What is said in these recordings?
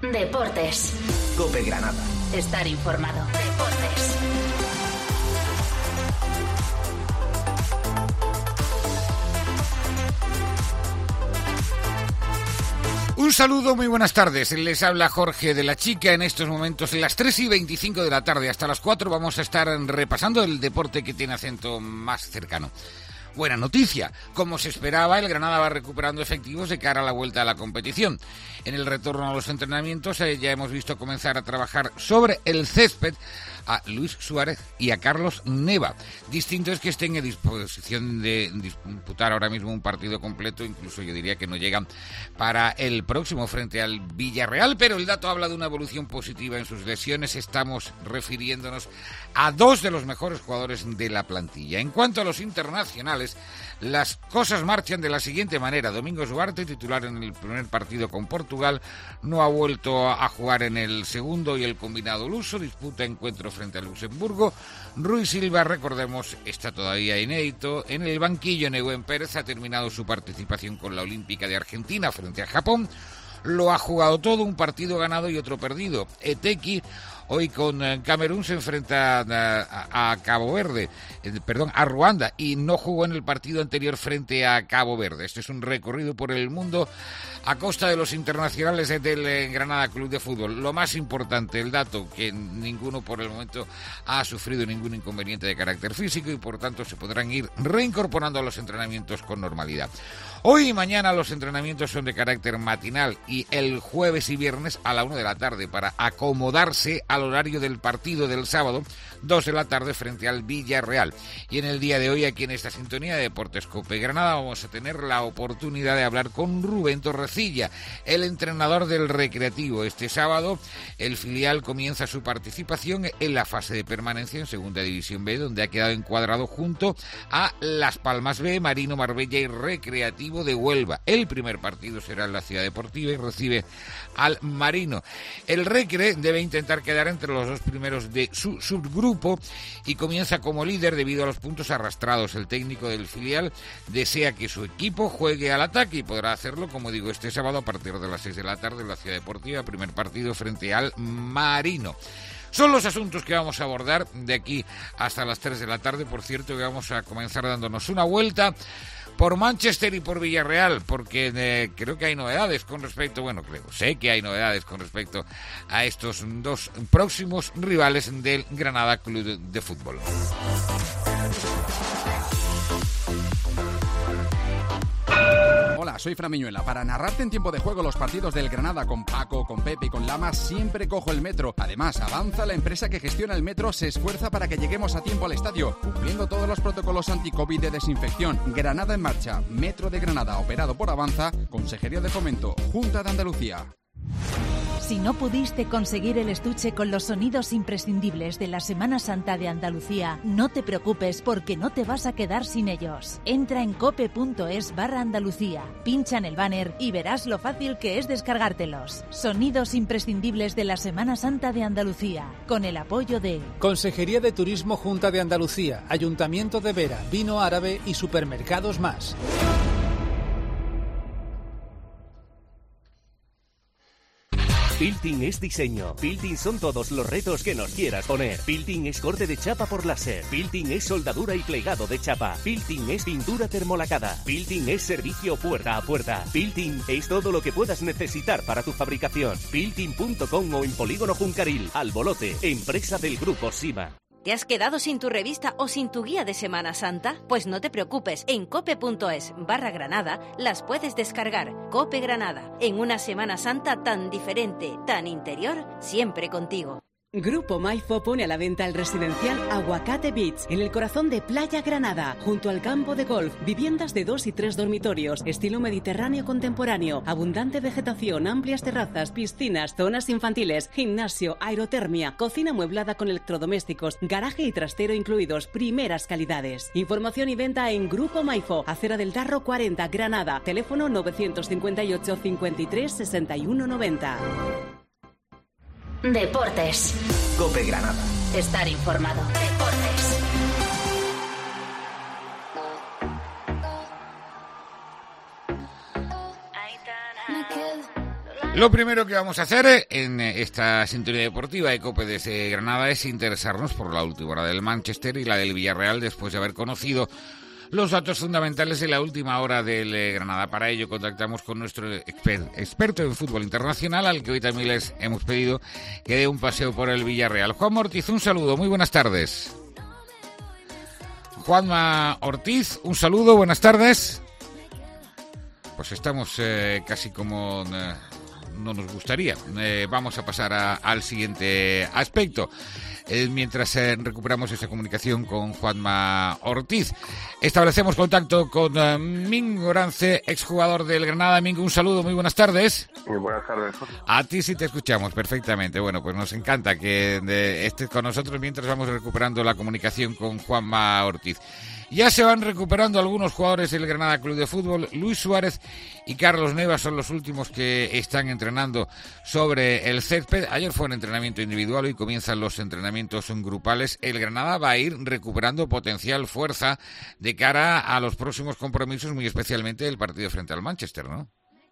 Deportes. COPE Granada. Estar informado. Deportes. Un saludo, muy buenas tardes. Les habla Jorge de la Chica. En estos momentos, en las 3:25 de la tarde hasta las 4, vamos a estar repasando el deporte que tiene acento más cercano. Buena noticia, como se esperaba, el Granada va recuperando efectivos de cara a la vuelta a la competición. En el retorno a los entrenamientos ya hemos visto comenzar a trabajar sobre el césped a Luis Suárez y a Carlos Neva. Distinto es que estén en disposición de disputar ahora mismo un partido completo, incluso yo diría que no llegan para el próximo frente al Villarreal, pero el dato habla de una evolución positiva en sus lesiones. Estamos refiriéndonos a dos de los mejores jugadores de la plantilla. En cuanto a los internacionales, las cosas marchan de la siguiente manera. Domingos Duarte, titular en el primer partido con Portugal, no ha vuelto a jugar en el segundo y el combinado luso disputa encuentro frente a Luxemburgo. Rui Silva, recordemos, está todavía inédito. En el banquillo, Nehuen Pérez ha terminado su participación con la Olímpica de Argentina frente a Japón. Lo ha jugado todo, un partido ganado y otro perdido. Eteki hoy con Camerún se enfrenta a Cabo Verde, a Ruanda, y no jugó en el partido anterior frente a Cabo Verde. Este es un recorrido por el mundo a costa de los internacionales del Granada Club de Fútbol. Lo más importante, el dato, que ninguno por el momento ha sufrido ningún inconveniente de carácter físico y por tanto se podrán ir reincorporando a los entrenamientos con normalidad. Hoy y mañana los entrenamientos son de carácter matinal y el jueves y viernes a la 1 de la tarde para acomodarse al horario del partido del sábado, 2 de la tarde frente al Villarreal. Y en el día de hoy, aquí en esta sintonía de Deportes COPE Granada, vamos a tener la oportunidad de hablar con Rubén Torrecilla, el entrenador del Recreativo. Este sábado el filial comienza su participación en la fase de permanencia en Segunda División B, donde ha quedado encuadrado junto a Las Palmas B, Marino, Marbella y Recreativo de Huelva. El primer partido será en la Ciudad Deportiva y recibe al Marino. El Recre debe intentar quedar entre los dos primeros de su subgrupo y comienza como líder debido a los puntos arrastrados. El técnico del filial desea que su equipo juegue al ataque y podrá hacerlo, como digo, este sábado a partir de las 6 de la tarde en la Ciudad Deportiva, primer partido frente al Marino. Son los asuntos que vamos a abordar de aquí hasta las 3 de la tarde. Por cierto, que vamos a comenzar dándonos una vuelta por Manchester y por Villarreal, porque creo que hay novedades con respecto, sé que hay novedades con respecto a estos dos próximos rivales del Granada Club de Fútbol. Hola, soy Fran Miñuela. Para narrarte en tiempo de juego los partidos del Granada con Paco, con Pepe y con Lama, siempre cojo el metro. Además, Avanza, la empresa que gestiona el metro, se esfuerza para que lleguemos a tiempo al estadio, cumpliendo todos los protocolos anti-COVID de desinfección. Granada en marcha. Metro de Granada, operado por Avanza, Consejería de Fomento, Junta de Andalucía. Si no pudiste conseguir el estuche con los sonidos imprescindibles de la Semana Santa de Andalucía, no te preocupes porque no te vas a quedar sin ellos. Entra en cope.es/Andalucía, pincha en el banner y verás lo fácil que es descargártelos. Sonidos imprescindibles de la Semana Santa de Andalucía, con el apoyo de Consejería de Turismo Junta de Andalucía, Ayuntamiento de Vera, Vino Árabe y Supermercados Más. Building es diseño. Building son todos los retos que nos quieras poner. Building es corte de chapa por láser. Building es soldadura y plegado de chapa. Building es pintura termolacada. Building es servicio puerta a puerta. Building es todo lo que puedas necesitar para tu fabricación. Building.com o en Polígono Juncaril. Albolote, empresa del Grupo Sima. ¿Te has quedado sin tu revista o sin tu guía de Semana Santa? Pues no te preocupes, en cope.es/Granada las puedes descargar. Cope Granada, en una Semana Santa tan diferente, tan interior, siempre contigo. Grupo Maifo pone a la venta el residencial Aguacate Beach, en el corazón de Playa Granada, junto al campo de golf, viviendas de 2 y 3 dormitorios, estilo mediterráneo contemporáneo, abundante vegetación, amplias terrazas, piscinas, zonas infantiles, gimnasio, aerotermia, cocina amueblada con electrodomésticos, garaje y trastero incluidos, primeras calidades. Información y venta en Grupo Maifo, Acera del Darro 40, Granada, teléfono 958 53 61 90. Deportes. COPE Granada. Estar informado. Deportes. Lo primero que vamos a hacer en esta sintonía deportiva de COPE desde Granada es interesarnos por la última hora del Manchester y la del Villarreal después de haber conocido los datos fundamentales de la última hora del Granada. Para ello contactamos con nuestro experto en fútbol internacional, al que hoy también les hemos pedido que dé un paseo por el Villarreal. Juanma Ortiz, un saludo, muy buenas tardes. Juanma Ortiz, un saludo, buenas tardes. Pues estamos casi como no nos gustaría. Vamos a pasar al siguiente aspecto. Mientras recuperamos esa comunicación con Juanma Ortiz, establecemos contacto con Mingo Orance, exjugador del Granada. Mingo, un saludo, muy buenas tardes. Muy buenas tardes. A ti sí te escuchamos perfectamente. Bueno, pues nos encanta que estés con nosotros mientras vamos recuperando la comunicación con Juanma Ortiz. Ya se van recuperando algunos jugadores del Granada Club de Fútbol. Luis Suárez y Carlos Neva son los últimos que están entrenando sobre el césped. Ayer fue un entrenamiento individual, hoy comienzan los entrenamientos grupales. El Granada va a ir recuperando potencial, fuerza de cara a los próximos compromisos, muy especialmente el partido frente al Manchester, ¿no?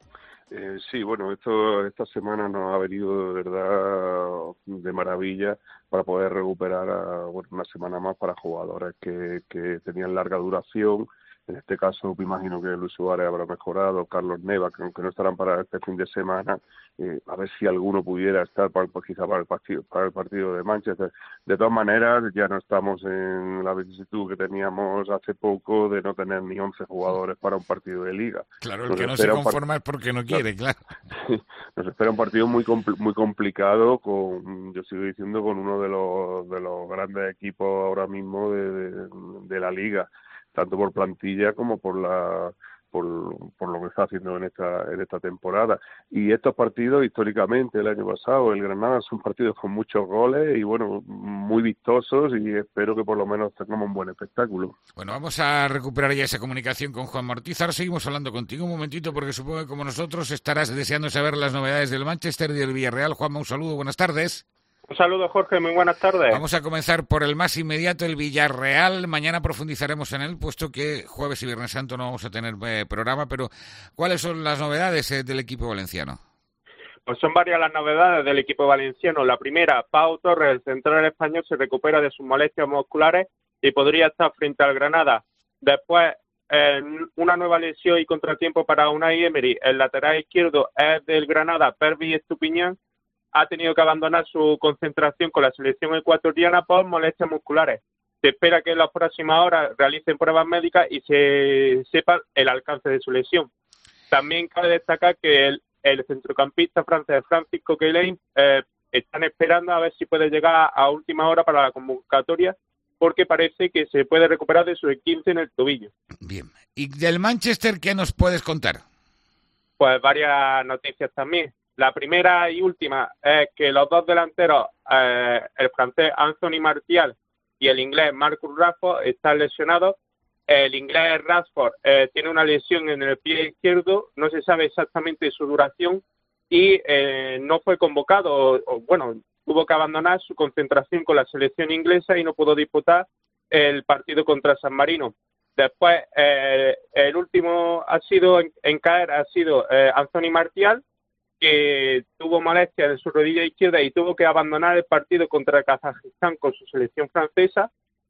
Sí, bueno, esta semana nos ha venido de verdad de maravilla para poder recuperar una semana más para jugadores que tenían larga duración. En este caso, me imagino que Luis Suárez habrá mejorado, Carlos Neva, que aunque no estarán para este fin de semana, a ver si alguno pudiera estar quizá para el partido de Manchester. De todas maneras, ya no estamos en la vicisitud que teníamos hace poco de no tener ni 11 jugadores para un partido de Liga. Claro, el que no se conforma es porque no quiere, claro. Nos espera un partido muy complicado, yo sigo diciendo, con uno de los grandes equipos ahora mismo de la Liga, tanto por plantilla como por lo que está haciendo en esta temporada. Y estos partidos, históricamente, el año pasado, el Granada, son partidos con muchos goles y, bueno, muy vistosos, y espero que por lo menos tengamos un buen espectáculo. Bueno, vamos a recuperar ya esa comunicación con Juan Ortiz. Ahora seguimos hablando contigo un momentito, porque supongo que como nosotros estarás deseando saber las novedades del Manchester y del Villarreal. Juanma, un saludo, buenas tardes. Un saludo, Jorge, muy buenas tardes. Vamos a comenzar por el más inmediato, el Villarreal. Mañana profundizaremos en él, puesto que jueves y Viernes Santo no vamos a tener programa, pero ¿cuáles son las novedades del equipo valenciano? Pues son varias las novedades del equipo valenciano. La primera, Pau Torres, el central español, se recupera de sus molestias musculares y podría estar frente al Granada. Después, una nueva lesión y contratiempo para Unai Emery. El lateral izquierdo es del Granada, Pervis Estupiñán. Ha tenido que abandonar su concentración con la selección ecuatoriana por molestias musculares. Se espera que en las próximas horas realicen pruebas médicas y se sepa el alcance de su lesión. También cabe destacar que el centrocampista francés Francisco Keylane están esperando a ver si puede llegar a última hora para la convocatoria, porque parece que se puede recuperar de su esguince en el tobillo. Bien. ¿Y del Manchester qué nos puedes contar? Pues varias noticias también. La primera y última es que los dos delanteros, el francés Anthony Martial y el inglés Marcus Rashford, están lesionados. El inglés Rashford tiene una lesión en el pie izquierdo, no se sabe exactamente su duración y no fue convocado, tuvo que abandonar su concentración con la selección inglesa y no pudo disputar el partido contra San Marino. Después, el último en caer ha sido Anthony Martial, que tuvo molestias en su rodilla izquierda y tuvo que abandonar el partido contra Kazajistán con su selección francesa,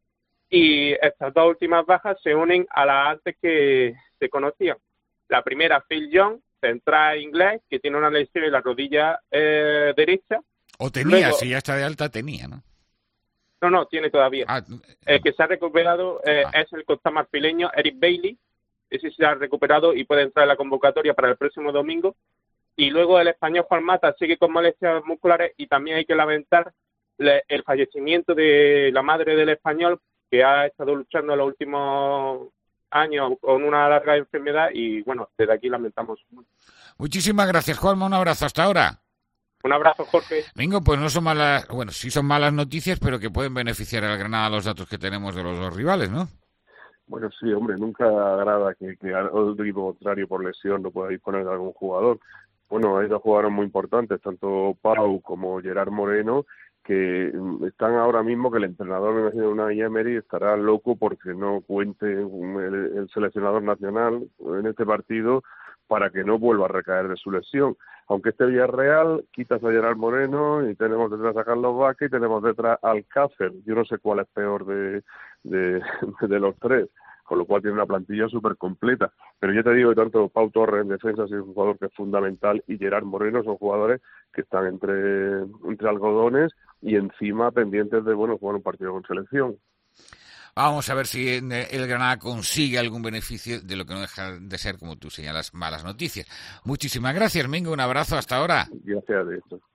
y estas dos últimas bajas se unen a las antes que se conocían. La primera, Phil Jones, central inglés, que tiene una lesión en la rodilla derecha. O tenía, luego, si ya está de alta, tenía, ¿no? No, tiene todavía. El que se ha recuperado es el costamarfileño Eric Bailly. Ese se ha recuperado y puede entrar en la convocatoria para el próximo domingo. Y luego el español Juan Mata sigue con molestias musculares, y también hay que lamentar el fallecimiento de la madre del español, que ha estado luchando los últimos años con una larga enfermedad, y bueno, desde aquí lamentamos mucho. Muchísimas gracias, Juanma, un abrazo, hasta ahora. Un abrazo, Jorge. Mingo, pues no son malas, sí son malas noticias, pero que pueden beneficiar al Granada los datos que tenemos de los dos rivales, ¿no? Bueno, sí, hombre, nunca agrada que otro equipo contrario por lesión no pueda disponer de algún jugador. Bueno, hay dos jugadores muy importantes, tanto Pau como Gerard Moreno, que están ahora mismo, que el entrenador, me imagino, Unai Emery, estará loco porque no cuente el seleccionador nacional en este partido, para que no vuelva a recaer de su lesión. Aunque este Villarreal quitas a Gerard Moreno y tenemos detrás a Carlos Vázquez y tenemos detrás a Alcácer. Yo no sé cuál es peor de los tres, con lo cual tiene una plantilla súper completa. Pero yo te digo que tanto Pau Torres en defensa es un jugador que es fundamental y Gerard Moreno son jugadores que están entre algodones y encima pendientes de jugar un partido con selección. Vamos a ver si el Granada consigue algún beneficio de lo que no deja de ser, como tú señalas, malas noticias. Muchísimas gracias, Mingo. Un abrazo. Hasta ahora. Gracias de esto.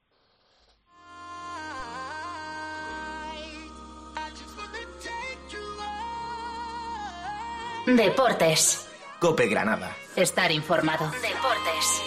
Deportes. COPE Granada. Estar informado. Deportes.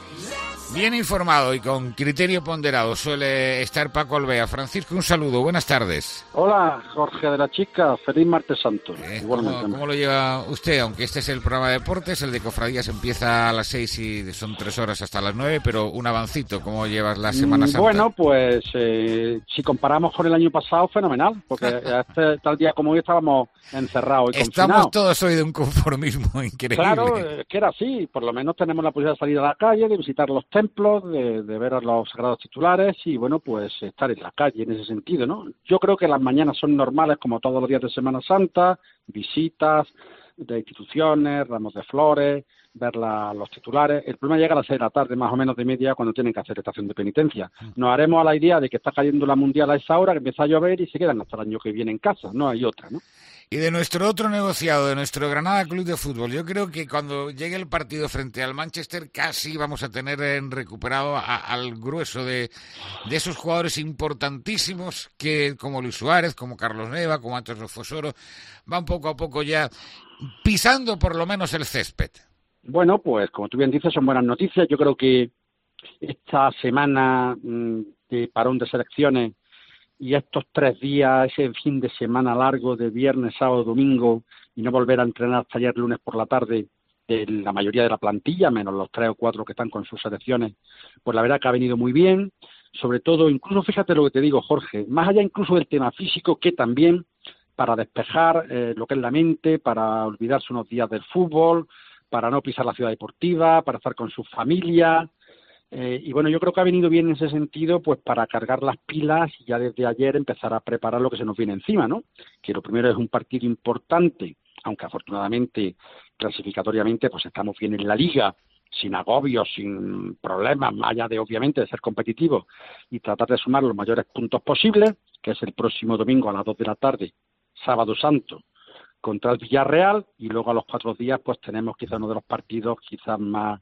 Bien informado y con criterio ponderado suele estar Paco Alvea. Francisco, un saludo, buenas tardes. Hola, Jorge de la Chica, feliz martes santo. ¿Cómo lo lleva usted? Aunque este es el programa de deportes, el de cofradías empieza a las 6 y son 3 horas hasta las 9, pero un avancito, ¿cómo llevas la Semana Santa? Bueno, pues si comparamos con el año pasado, fenomenal, porque tal día como hoy estábamos encerrados y confinados. Estamos todos hoy de un conformismo increíble. Claro, que era así, por lo menos tenemos la posibilidad de salir a la calle, de visitar los templos, de ver a los sagrados titulares y, bueno, pues estar en la calle en ese sentido, ¿no? Yo creo que las mañanas son normales como todos los días de Semana Santa, visitas de instituciones, ramos de flores, ver los titulares. El problema llega a las 6 de la tarde, más o menos de media, cuando tienen que hacer estación de penitencia. Nos haremos a la idea de que está cayendo la Mundial a esa hora, que empieza a llover y se quedan hasta el año que viene en casa, no hay otra, ¿no? Y de nuestro otro negociado, de nuestro Granada Club de Fútbol, yo creo que cuando llegue el partido frente al Manchester casi vamos a tener recuperado al grueso de esos jugadores importantísimos que, como Luis Suárez, como Carlos Neva, como Antonio Fosoro, van poco a poco ya pisando por lo menos el césped. Bueno, pues como tú bien dices, son buenas noticias. Yo creo que esta semana de parón de selecciones y estos 3 días, ese fin de semana largo de viernes, sábado, domingo, y no volver a entrenar hasta ayer lunes por la tarde, la mayoría de la plantilla, menos los 3 o 4 que están con sus selecciones, pues la verdad que ha venido muy bien. Sobre todo, incluso fíjate lo que te digo, Jorge, más allá incluso del tema físico, que también para despejar lo que es la mente, para olvidarse unos días del fútbol, para no pisar la ciudad deportiva, para estar con su familia. Y bueno, yo creo que ha venido bien en ese sentido, pues para cargar las pilas y ya desde ayer empezar a preparar lo que se nos viene encima, ¿no? Que lo primero es un partido importante, aunque afortunadamente, clasificatoriamente, pues estamos bien en la Liga, sin agobios, sin problemas, más allá de, obviamente, de ser competitivos y tratar de sumar los mayores puntos posibles, que es el próximo domingo a las 2 de la tarde, Sábado Santo, contra el Villarreal, y luego a los 4 días, pues tenemos quizá uno de los partidos quizás más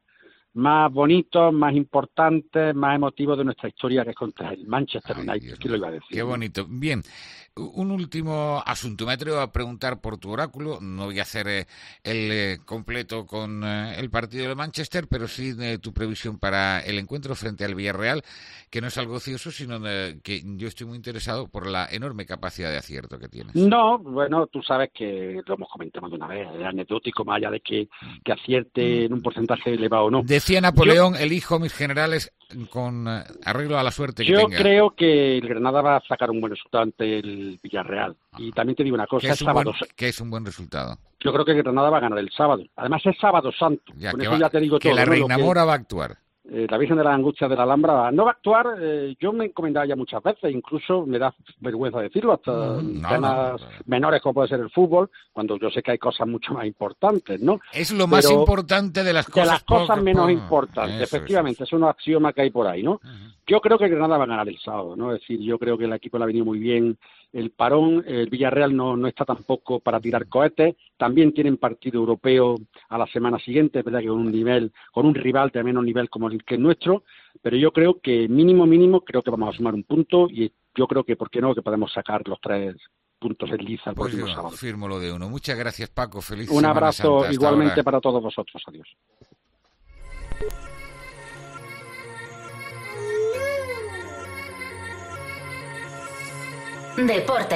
bonitos, más importantes, más emotivos de nuestra historia, que es contra el Manchester United. ¿Qué lo iba a decir? Qué bonito. Bien, un último asunto. Me atrevo a preguntar por tu oráculo. No voy a hacer el completo con el partido de Manchester, pero sí tu previsión para el encuentro frente al Villarreal, que no es algo ocioso, sino que yo estoy muy interesado por la enorme capacidad de acierto que tienes. No, bueno, tú sabes que lo hemos comentado de una vez, es anecdótico, más allá de que acierte en un porcentaje elevado o no. Decía Napoleón, elijo mis generales con arreglo a la suerte que tenga. Yo creo que el Granada va a sacar un buen resultado ante el Villarreal. Y también te digo una cosa, ¿Qué es un buen resultado? Yo creo que el Granada va a ganar el sábado. Además es Sábado Santo. Con eso ya te digo todo. Que la Reina Mora va a actuar. La Virgen de las Angustias de la Alhambra no va a actuar. Yo me he encomendado ya muchas veces, incluso me da vergüenza decirlo, hasta temas menores como puede ser el fútbol, cuando yo sé que hay cosas mucho más importantes, ¿no? Es lo más importante de las cosas. De las cosas menos importantes, efectivamente, es un axioma que hay por ahí, ¿no? Yo creo que Granada va a ganar el sábado, ¿no? Es decir, yo creo que el equipo le ha venido muy bien el parón, el Villarreal no está tampoco para tirar cohetes, también tienen partido europeo a la semana siguiente, es verdad que con un rival de menos nivel como el que es nuestro, pero yo creo que mínimo creo que vamos a sumar un punto y yo creo que, ¿por qué no?, que podemos sacar los 3 puntos en liza el próximo sábado. Firmo lo de uno. Muchas gracias, Paco. Feliz Un abrazo Santa. igualmente ahora. Para todos vosotros. Adiós.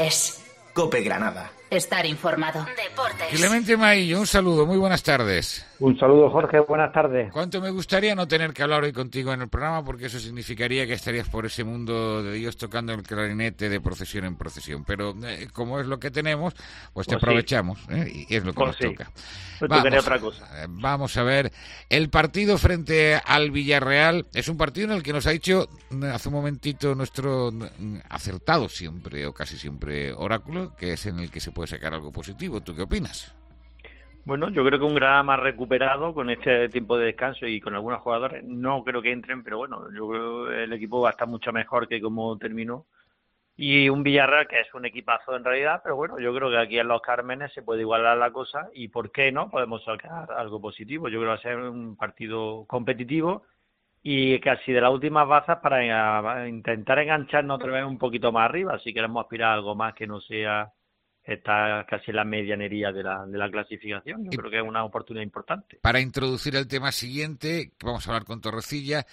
Deportes. COPE Granada. Estar informado. Deportes. Clemente Maillo, un saludo. Muy buenas tardes. Un saludo, Jorge, buenas tardes. Cuánto me gustaría no tener que hablar hoy contigo en el programa, porque eso significaría que estarías por ese mundo de Dios tocando el clarinete de procesión en procesión. Pero como es lo que tenemos, pues te aprovechamos, y es lo que nos toca. Pues tú querías otra cosa. Vamos a ver, el partido frente al Villarreal es un partido en el que nos ha dicho hace un momentito nuestro acertado siempre, o casi siempre, oráculo, que es en el que se puede sacar algo positivo. ¿Tú qué opinas? Bueno, yo creo que un Granada más recuperado con este tiempo de descanso y con algunos jugadores, no creo que entren, pero bueno, yo creo que el equipo va a estar mucho mejor que como terminó. Y un Villarreal que es un equipazo en realidad, pero bueno, yo creo que aquí en Los Cármenes se puede igualar la cosa y ¿por qué no? Podemos sacar algo positivo. Yo creo que va a ser un partido competitivo y casi de las últimas bazas para intentar engancharnos otra vez un poquito más arriba, si queremos aspirar a algo más que no sea... Está casi en la medianería de la clasificación. Yo creo que es una oportunidad importante. Para introducir el tema siguiente, vamos a hablar con Torrecilla.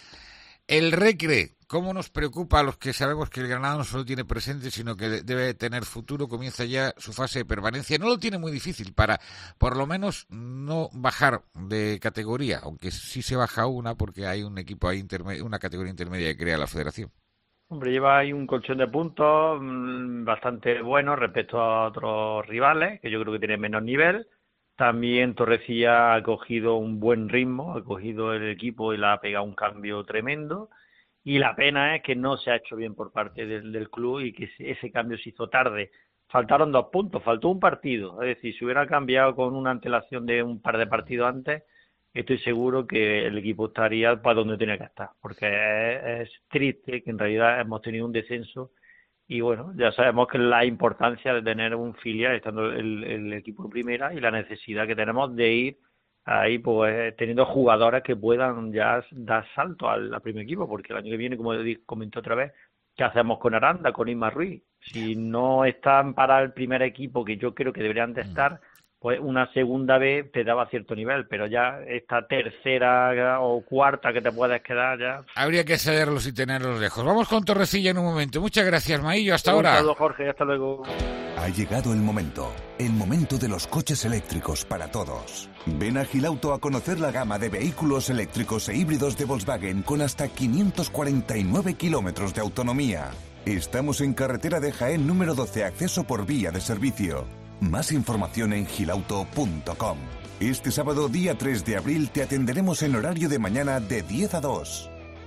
El Recre, ¿cómo nos preocupa a los que sabemos que el Granada no solo tiene presente, sino que debe tener futuro? Comienza ya su fase de permanencia. No lo tiene muy difícil para, por lo menos, no bajar de categoría, aunque sí se baja una porque hay un equipo ahí una categoría intermedia que crea la Federación. Hombre, lleva ahí un colchón de puntos bastante bueno respecto a otros rivales, que yo creo que tienen menos nivel. También Torrecilla ha cogido un buen ritmo, ha cogido el equipo y le ha pegado un cambio tremendo. Y la pena es que no se ha hecho bien por parte del club y que ese cambio se hizo tarde. Faltaron 2 puntos, faltó un partido. Es decir, si hubiera cambiado con una antelación de un par de partidos antes, estoy seguro que el equipo estaría para donde tenía que estar, porque es triste que en realidad hemos tenido un descenso y bueno, ya sabemos que la importancia de tener un filial estando el equipo en primera y la necesidad que tenemos de ir ahí pues teniendo jugadores que puedan ya dar salto al primer equipo, porque el año que viene, como comenté otra vez, ¿qué hacemos con Aranda, con Isma Ruiz? Si no están para el primer equipo, que yo creo que deberían de estar, pues una segunda vez te daba cierto nivel, pero ya esta tercera o cuarta que te puedes quedar ya... Habría que cederlos y tenerlos lejos. Vamos con Torrecilla en un momento. Muchas gracias, Maillo. Hasta ahora. Un saludo, Jorge. Hasta luego. Ha llegado el momento de los coches eléctricos para todos. Ven a Gilauto a conocer la gama de vehículos eléctricos e híbridos de Volkswagen con hasta 549 kilómetros de autonomía. Estamos en carretera de Jaén número 12, acceso por vía de servicio. Más información en gilauto.com. Este sábado, día 3 de abril, te atenderemos en horario de mañana de 10 a 2.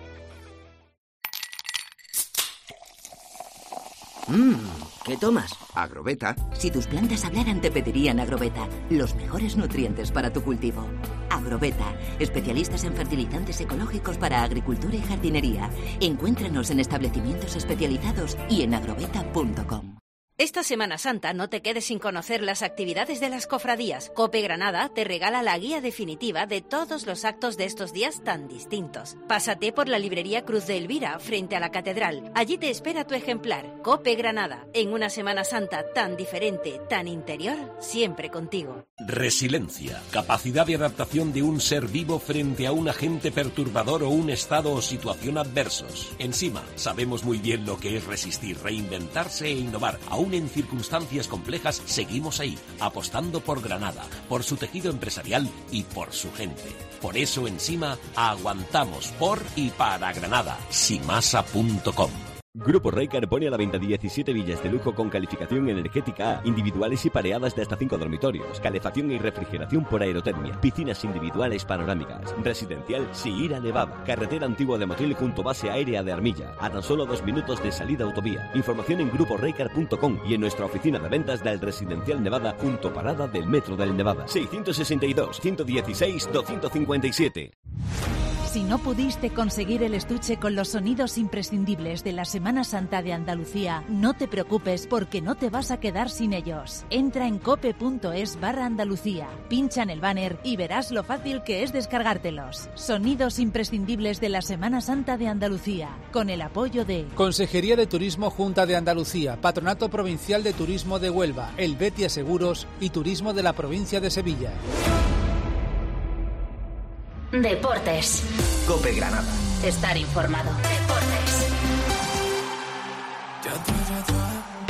¿Qué tomas? Agroveta. Si tus plantas hablaran, te pedirían Agroveta. Los mejores nutrientes para tu cultivo. Agroveta, especialistas en fertilizantes ecológicos para agricultura y jardinería. Encuéntranos en establecimientos especializados y en agroveta.com. Esta Semana Santa no te quedes sin conocer las actividades de las cofradías. COPE Granada te regala la guía definitiva de todos los actos de estos días tan distintos. Pásate por la librería Cruz de Elvira, frente a la Catedral. Allí te espera tu ejemplar. COPE Granada, en una Semana Santa tan diferente, tan interior, siempre contigo. Resiliencia, capacidad de adaptación de un ser vivo frente a un agente perturbador o un estado o situación adversos. Encima, sabemos muy bien lo que es resistir, reinventarse e innovar. Aún en circunstancias complejas, seguimos ahí, apostando por Granada, por su tejido empresarial y por su gente. Por eso, Ensima, aguantamos por y para Granada. Simasa.com. Grupo Reycar pone a la venta 17 villas de lujo con calificación energética A, individuales y pareadas de hasta 5 dormitorios, calefacción y refrigeración por aerotermia, piscinas individuales panorámicas, residencial Sierra Nevada, carretera antigua de Motril junto base aérea de Armilla, a tan solo 2 minutos de salida autovía. Información en gruporeycar.com y en nuestra oficina de ventas del Residencial Nevada junto parada del Metro del Nevada. 662-116-257. Si no pudiste conseguir el estuche con los sonidos imprescindibles de la Semana Santa de Andalucía, no te preocupes porque no te vas a quedar sin ellos. Entra en cope.es/Andalucía, pincha en el banner y verás lo fácil que es descargártelos. Sonidos imprescindibles de la Semana Santa de Andalucía, con el apoyo de Consejería de Turismo Junta de Andalucía, Patronato Provincial de Turismo de Huelva, El Betia Seguros y Turismo de la Provincia de Sevilla. Deportes. COPE Granada. Estar informado. Deportes.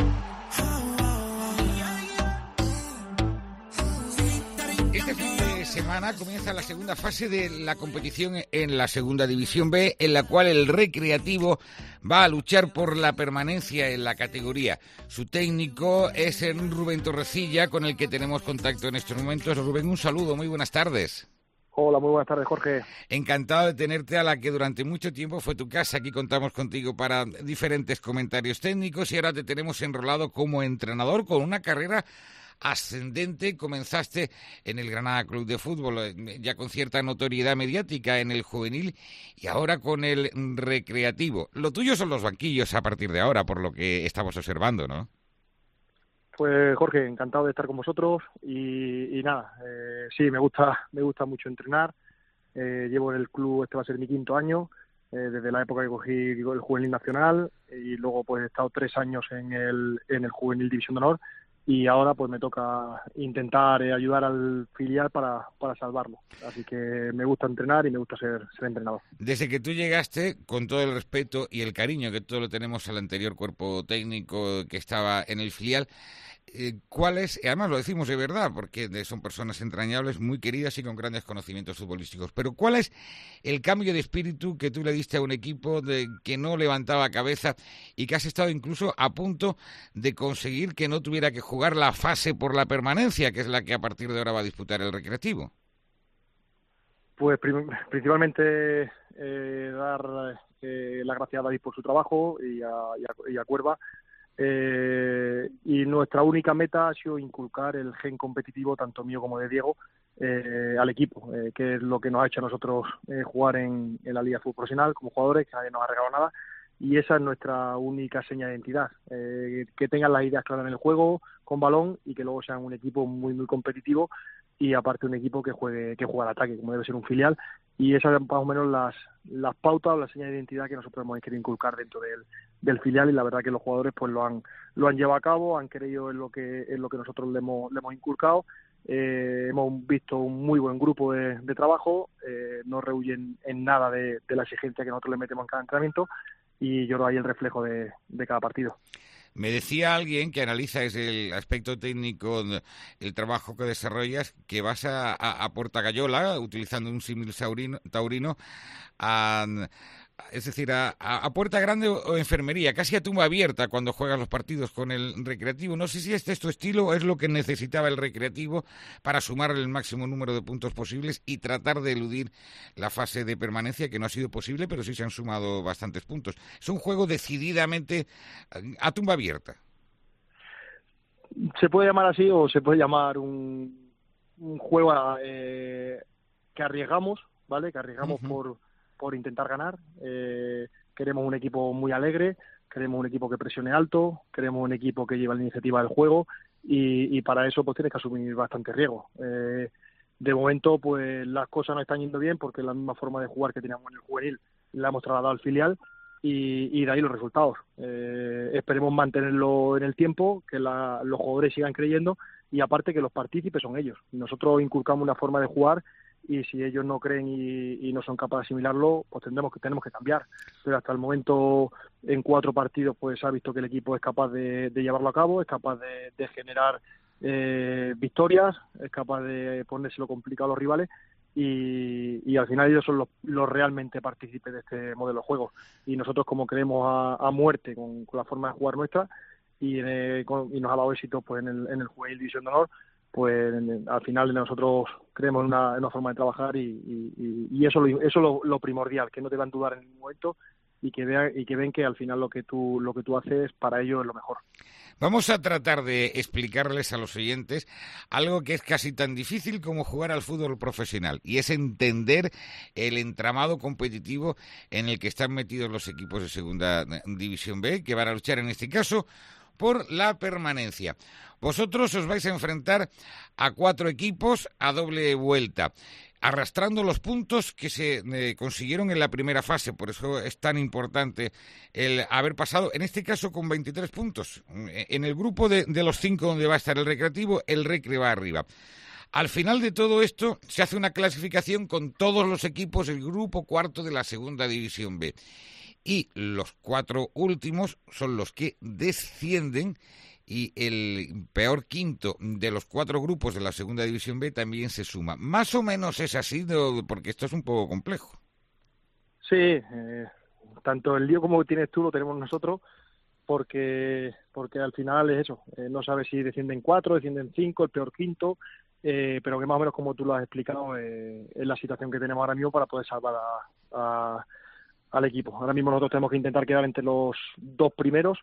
Este fin de semana comienza la segunda fase de la competición en la Segunda División B, en la cual el Recreativo va a luchar por la permanencia en la categoría. Su técnico es Rubén Torrecilla, con el que tenemos contacto en estos momentos. Rubén, un saludo, muy buenas tardes. Hola, muy buenas tardes, Jorge. Encantado de tenerte a la que durante mucho tiempo fue tu casa. Aquí contamos contigo para diferentes comentarios técnicos y ahora te tenemos enrolado como entrenador con una carrera ascendente. Comenzaste en el Granada Club de Fútbol, ya con cierta notoriedad mediática en el juvenil y ahora con el Recreativo. Lo tuyo son los banquillos a partir de ahora, por lo que estamos observando, ¿no? Pues Jorge, encantado de estar con vosotros y nada, sí, me gusta mucho entrenar. Llevo en el club, este va a ser mi 5º año, desde la época que cogí el juvenil nacional y luego pues he estado 3 años en el juvenil División de Honor y ahora pues me toca intentar ayudar al filial para salvarlo. Así que me gusta entrenar y me gusta ser entrenador. Desde que tú llegaste, con todo el respeto y el cariño que todos lo tenemos al anterior cuerpo técnico que estaba en el filial, ¿cuál es? Además lo decimos de verdad, porque son personas entrañables, muy queridas y con grandes conocimientos futbolísticos. Pero ¿cuál es el cambio de espíritu que tú le diste a un equipo que no levantaba cabeza y que has estado incluso a punto de conseguir que no tuviera que jugar la fase por la permanencia, que es la que a partir de ahora va a disputar el Recreativo? Pues principalmente dar las gracias a David por su trabajo y a Cuerva. Y nuestra única meta ha sido inculcar el gen competitivo, tanto mío como de Diego, al equipo, que es lo que nos ha hecho a nosotros jugar en la Liga de Fútbol Profesional como jugadores, que nadie nos ha regalado nada, y esa es nuestra única seña de identidad, que tengan las ideas claras en el juego, con balón, y que luego sean un equipo muy muy competitivo y aparte un equipo que juegue al ataque, como debe ser un filial, y esas son más o menos las pautas o las señas de identidad que nosotros hemos querido inculcar dentro del filial, y la verdad que los jugadores pues lo han llevado a cabo, han creído en lo que nosotros le hemos inculcado. Hemos visto un muy buen grupo de trabajo, no rehuyen en nada de la exigencia que nosotros le metemos en cada entrenamiento, y yo creo ahí el reflejo de cada partido. Me decía alguien que analiza desde el aspecto técnico el trabajo que desarrollas, que vas a Puerta Gallola, utilizando un símil taurino, es decir, a puerta grande o enfermería, casi a tumba abierta cuando juegas los partidos con el Recreativo. No sé si este es tu estilo o es lo que necesitaba el Recreativo para sumar el máximo número de puntos posibles y tratar de eludir la fase de permanencia, que no ha sido posible, pero sí se han sumado bastantes puntos. Es un juego decididamente a tumba abierta. Se puede llamar así o se puede llamar un juego que arriesgamos, ¿vale? Que arriesgamos por intentar ganar. Queremos un equipo muy alegre, queremos un equipo que presione alto, queremos un equipo que lleve la iniciativa del juego y para eso pues tienes que asumir bastante riesgo. De momento pues las cosas no están yendo bien porque la misma forma de jugar que teníamos en el juvenil la hemos trasladado al filial y de ahí los resultados. Esperemos mantenerlo en el tiempo, que los jugadores sigan creyendo y aparte que los partícipes son ellos. Nosotros inculcamos una forma de jugar y si ellos no creen y no son capaces de asimilarlo, pues tenemos que cambiar. Pero hasta el momento, en 4 partidos, pues se ha visto que el equipo es capaz de llevarlo a cabo, es capaz de generar victorias, es capaz de ponérselo complicado a los rivales y al final ellos son los realmente partícipes de este modelo de juego. Y nosotros, como creemos a muerte con la forma de jugar nuestra y nos ha dado éxito pues en el Juvenil División de Honor, pues al final nosotros creemos en una forma de trabajar y eso es lo primordial, que no te van a dudar en ningún momento y que ven que al final lo que tú haces para ellos es lo mejor. Vamos a tratar de explicarles a los oyentes algo que es casi tan difícil como jugar al fútbol profesional, y es entender el entramado competitivo en el que están metidos los equipos de Segunda División B, que van a luchar en este caso por la permanencia. Vosotros os vais a enfrentar a 4 equipos a doble vuelta, arrastrando los puntos que se consiguieron en la primera fase. Por eso es tan importante el haber pasado, en este caso con 23 puntos. En el grupo de los 5 donde va a estar el Recreativo, el Recre va arriba. Al final de todo esto se hace una clasificación con todos los equipos del grupo cuarto de la Segunda División B. Y los 4 últimos son los que descienden y el peor quinto de los 4 grupos de la segunda división B también se suma. Más o menos es así, porque esto es un poco complejo. Sí, tanto el lío como tienes tú lo tenemos nosotros, porque al final es eso, no sabes si descienden 4, descienden 5, el peor quinto, pero que más o menos como tú lo has explicado, es la situación que tenemos ahora mismo para poder salvar al equipo. Ahora mismo nosotros tenemos que intentar quedar entre los 2 primeros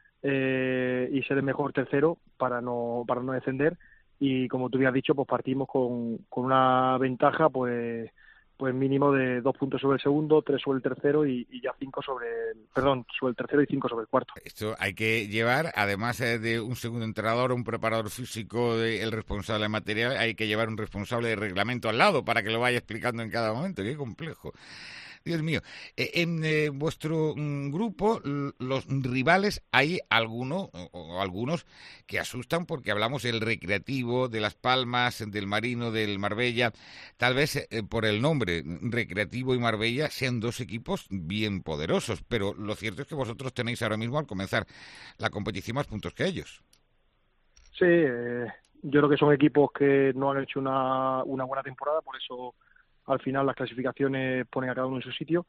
y ser el mejor tercero para no descender, y como tú habías dicho, pues partimos con una ventaja pues mínimo de 2 puntos sobre el segundo, 3 sobre el tercero y ya 5 sobre el tercero y 5 sobre el cuarto. Esto hay que llevar, además de un segundo entrenador, un preparador físico, el responsable de material, hay que llevar un responsable de reglamento al lado para que lo vaya explicando en cada momento. ¡Qué complejo! Dios mío, en vuestro grupo, los rivales, hay algunos que asustan, porque hablamos del Recreativo, de Las Palmas, del Marino, del Marbella. Tal vez por el nombre, Recreativo y Marbella, sean 2 equipos bien poderosos, pero lo cierto es que vosotros tenéis ahora mismo, al comenzar la competición, más puntos que ellos. Sí, yo creo que son equipos que no han hecho una buena temporada, por eso al final las clasificaciones ponen a cada uno en su sitio,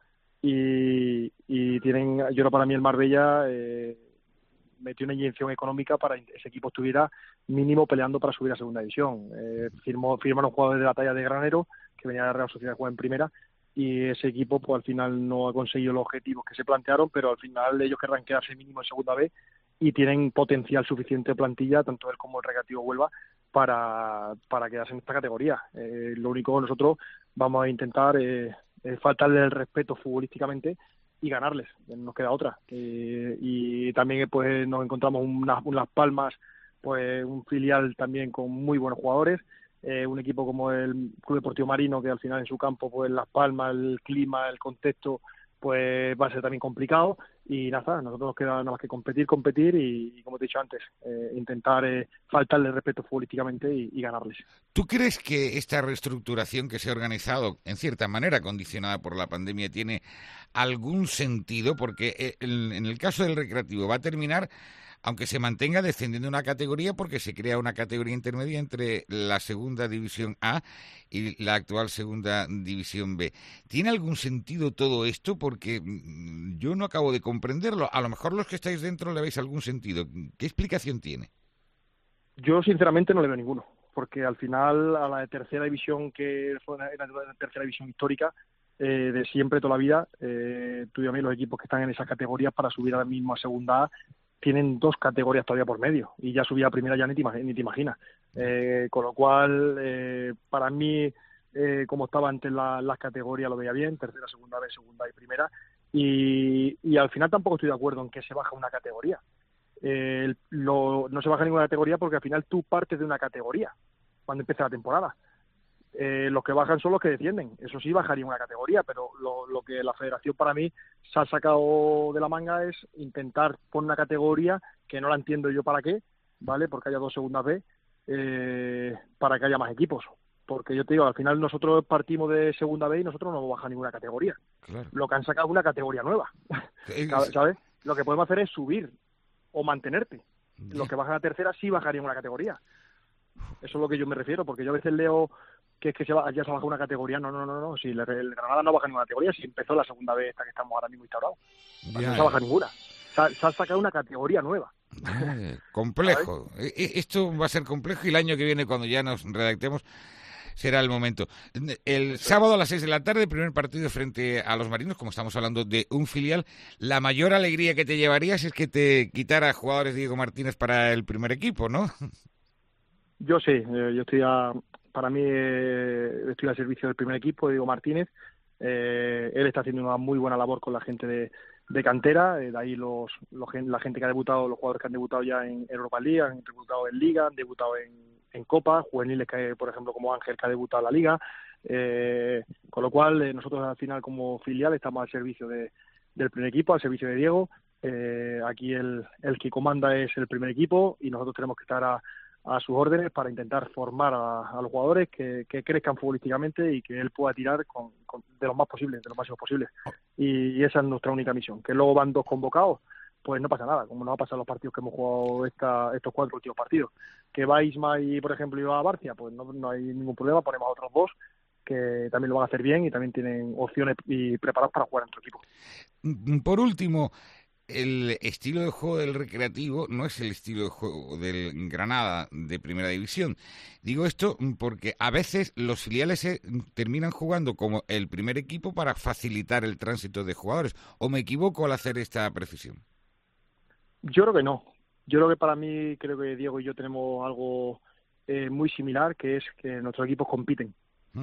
y tienen, yo creo, para mí el Marbella metió una inyección económica para que ese equipo estuviera mínimo peleando para subir a segunda división. Firmaron jugadores de la talla de Granero, que venía de la Real Sociedad de jugar en primera, y ese equipo pues al final no ha conseguido los objetivos que se plantearon, pero al final ellos querrán quedarse mínimo en segunda B y tienen potencial suficiente de plantilla, tanto él como el Recreativo Huelva, para quedarse en esta categoría. Lo único que nosotros vamos a intentar faltarle el respeto futbolísticamente y ganarles, nos queda otra. Y también pues nos encontramos unas Palmas, pues un filial también con muy buenos jugadores, un equipo como el Club Deportivo Marino, que al final en su campo, pues Las Palmas, el clima, el contexto, pues va a ser también complicado, y nada, nosotros nos queda nada más que competir y como te he dicho antes, intentar faltarle el respeto futbolísticamente y ganarles. ¿Tú crees que esta reestructuración que se ha organizado, en cierta manera condicionada por la pandemia, tiene algún sentido? Porque en el caso del Recreativo va a terminar, aunque se mantenga descendiendo una categoría, porque se crea una categoría intermedia entre la segunda división A y la actual segunda división B. ¿Tiene algún sentido todo esto? Porque yo no acabo de comprenderlo. A lo mejor los que estáis dentro le veis algún sentido. ¿Qué explicación tiene? Yo sinceramente no le veo ninguno, porque al final a la tercera división, que fue una tercera división histórica, de siempre, toda la vida, tú y a mí, los equipos que están en esas categorías para subir ahora mismo a segunda A, tienen 2 categorías todavía por medio, y ya subir a primera ya ni te imaginas. Con lo cual, para mí, como estaba antes las categorías, lo veía bien, tercera, segunda B, segunda y primera, y al final tampoco estoy de acuerdo en que se baja una categoría. No se baja ninguna categoría, porque al final tú partes de una categoría cuando empieza la temporada. Los que bajan son los que descienden. Eso sí, bajaría una categoría, pero lo que la federación para mí se ha sacado de la manga es intentar poner una categoría que no la entiendo yo para qué, ¿vale? Porque haya 2 segundas B, para que haya más equipos. Porque yo te digo, al final nosotros partimos de segunda B y nosotros no bajamos ninguna categoría. Claro. Lo que han sacado es una categoría nueva, ¿sabes? Lo que podemos hacer es subir o mantenerte. Los que bajan a tercera sí bajarían una categoría. Eso es lo que yo me refiero, porque yo a veces leo que ya se ha bajado una categoría. No. Si el Granada no baja ninguna categoría, si empezó la segunda vez esta que estamos ahora mismo instaurados. No se baja ninguna. Se ha sacado una categoría nueva. Complejo. Esto va a ser complejo, y el año que viene, cuando ya nos redactemos, será el momento. El sábado a las 6 de la tarde, primer partido frente a los Marinos, como estamos hablando de un filial. La mayor alegría que te llevarías es que te quitara jugadores Diego Martínez para el primer equipo, ¿no? Yo sí, yo estoy para mí estoy al servicio del primer equipo de Diego Martínez. Él está haciendo una muy buena labor con la gente de cantera, de ahí la gente que ha debutado, los jugadores que han debutado ya en Europa League, han debutado en Liga, han debutado en Copa, juveniles que, por ejemplo, como Ángel, que ha debutado en la Liga, con lo cual nosotros al final como filial estamos al servicio del primer equipo, al servicio de Diego. Aquí el que comanda es el primer equipo, y nosotros tenemos que estar a sus órdenes para intentar formar a los jugadores que crezcan futbolísticamente y que él pueda tirar de lo más posible, de lo máximo posible. Y esa es nuestra única misión. Que luego van 2 convocados, pues no pasa nada, como no va a pasar los partidos que hemos jugado estos 4 últimos partidos. Que va Isma y, por ejemplo, y va a Barcia, pues no hay ningún problema, ponemos a otros 2 que también lo van a hacer bien y también tienen opciones y preparados para jugar en nuestro equipo. Por último, el estilo de juego del Recreativo no es el estilo de juego del Granada de Primera División. Digo esto porque a veces los filiales terminan jugando como el primer equipo para facilitar el tránsito de jugadores. ¿O me equivoco al hacer esta precisión? Yo creo que no. Yo creo que para mí, creo que Diego y yo tenemos algo muy similar, que es que nuestros equipos compiten.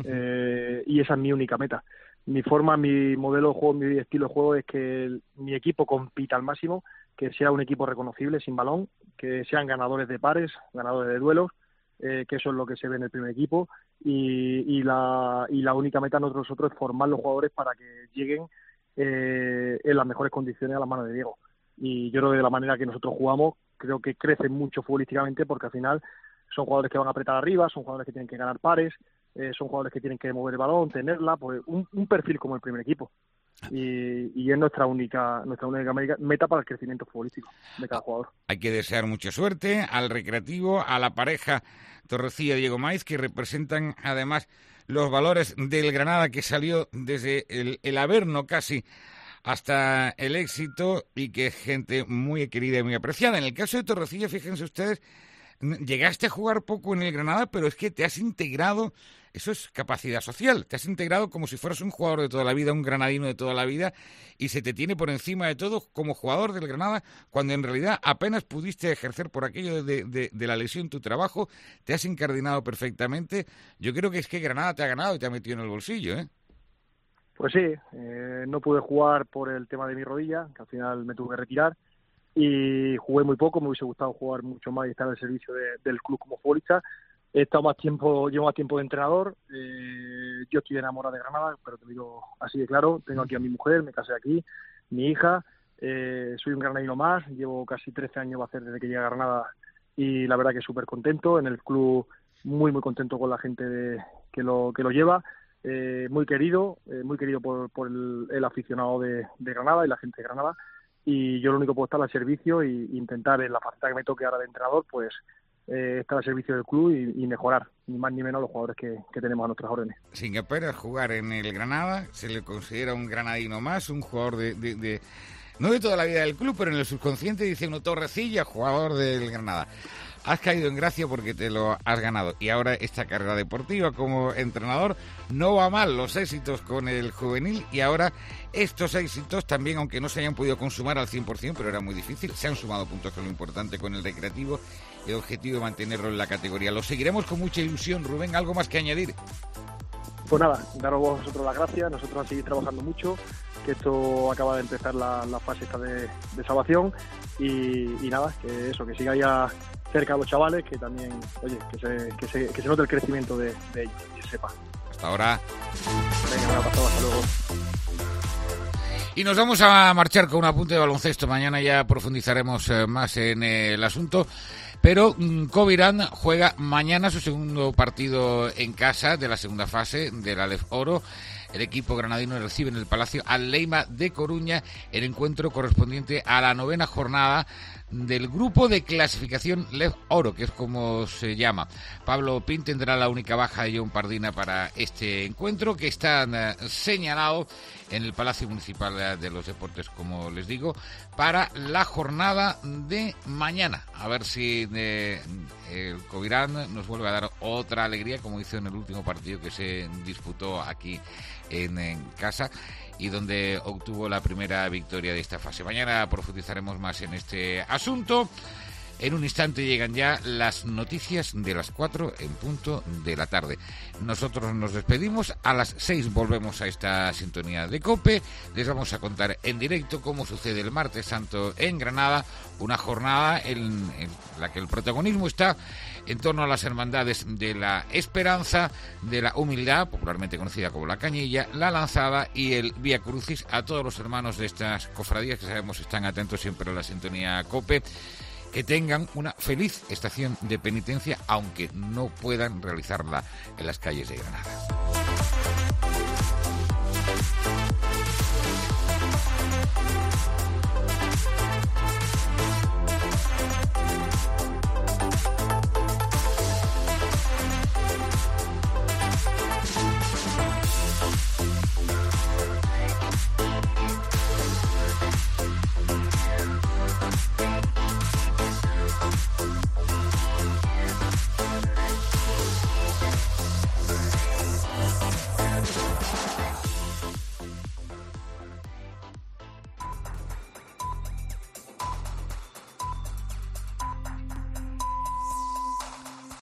Y esa es mi única meta. Mi modelo de juego, mi estilo de juego es que mi equipo compita al máximo, que sea un equipo reconocible sin balón, que sean ganadores de pares, ganadores de duelos, que eso es lo que se ve en el primer equipo, y la única meta de nosotros es formar los jugadores para que lleguen en las mejores condiciones a las manos de Diego. Y yo creo que de la manera que nosotros jugamos, creo que crecen mucho futbolísticamente, porque al final son jugadores que van a apretar arriba, son jugadores que tienen que ganar pares, son jugadores que tienen que mover el balón, tenerla, pues un perfil como el primer equipo. Y es nuestra única meta para el crecimiento futbolístico de cada jugador. Hay que desear mucha suerte al Recreativo, a la pareja Torrecilla-Diego Maiz, que representan además los valores del Granada, que salió desde el averno casi hasta el éxito, y que es gente muy querida y muy apreciada. En el caso de Torrecilla, fíjense ustedes, llegaste a jugar poco en el Granada, pero es que te has integrado, eso es capacidad social, te has integrado como si fueras un jugador de toda la vida, un granadino de toda la vida, y se te tiene por encima de todo como jugador del Granada, cuando en realidad apenas pudiste ejercer por aquello de la lesión tu trabajo, te has incardinado perfectamente. Yo creo que es que Granada te ha ganado y te ha metido en el bolsillo, ¿eh? Pues sí, no pude jugar por el tema de mi rodilla, que al final me tuve que retirar, y jugué muy poco. Me hubiese gustado jugar mucho más y estar al servicio del club como futbolista. Llevo más tiempo de entrenador. Yo estoy enamorado de Granada, pero te digo así de claro, tengo aquí a mi mujer, me casé aquí, mi hija, soy un granadino más, llevo casi 13 años va a hacer desde que llegué a Granada, y la verdad que súper contento, en el club muy contento con la gente que lo lleva. Muy querido por el aficionado de Granada y la gente de Granada, y yo lo único que puedo estar al servicio e intentar, en la faceta que me toque ahora de entrenador, pues estar al servicio del club y mejorar, ni más ni menos, los jugadores que tenemos a nuestras órdenes. Sin apenas jugar en el Granada, se le considera un granadino más, un jugador de no de toda la vida del club, pero en el subconsciente dice uno: Torrecilla, jugador del Granada. Has caído en gracia porque te lo has ganado. Y ahora esta carrera deportiva como entrenador no va mal. Los éxitos con el juvenil y ahora estos éxitos también, aunque no se hayan podido consumar al 100%, pero era muy difícil, se han sumado puntos, que es lo importante, con el Recreativo, el objetivo de mantenerlo en la categoría. Lo seguiremos con mucha ilusión. Rubén, ¿algo más que añadir? Pues nada, daros vosotros las gracias. Nosotros a seguir trabajando mucho, que esto acaba de empezar la fase esta de salvación, y nada, que eso, que sigáis cerca a los chavales, que también, oye, que se note el crecimiento de ellos, y se sepa. Hasta ahora. Venga, me ha pasado, hasta luego. Y nos vamos a marchar con un apunte de baloncesto. Mañana ya profundizaremos más en el asunto. Pero Covirán juega mañana su segundo partido en casa de la segunda fase de la LEF Oro. El equipo granadino recibe en el Palacio al Leima de Coruña, el encuentro correspondiente a la 9ª jornada del grupo de clasificación LEF Oro, que es como se llama. Pablo Pin tendrá la única baja de John Pardina para este encuentro, que está señalado en el Palacio Municipal de los Deportes, como les digo, para la jornada de mañana. A ver si el Covirán nos vuelve a dar otra alegría, como hizo en el último partido que se disputó aquí en casa, y donde obtuvo la primera victoria de esta fase. Mañana profundizaremos más en este asunto. En un instante llegan ya las noticias de las 4 en punto de la tarde. Nosotros nos despedimos. A las 6 volvemos a esta sintonía de COPE. Les vamos a contar en directo cómo sucede el Martes Santo en Granada, una jornada en la que el protagonismo está en torno a las hermandades de la Esperanza, de la Humildad, popularmente conocida como la Cañilla, la Lanzada y el Vía Crucis. A todos los hermanos de estas cofradías, que sabemos están atentos siempre a la sintonía COPE, que tengan una feliz estación de penitencia, aunque no puedan realizarla en las calles de Granada.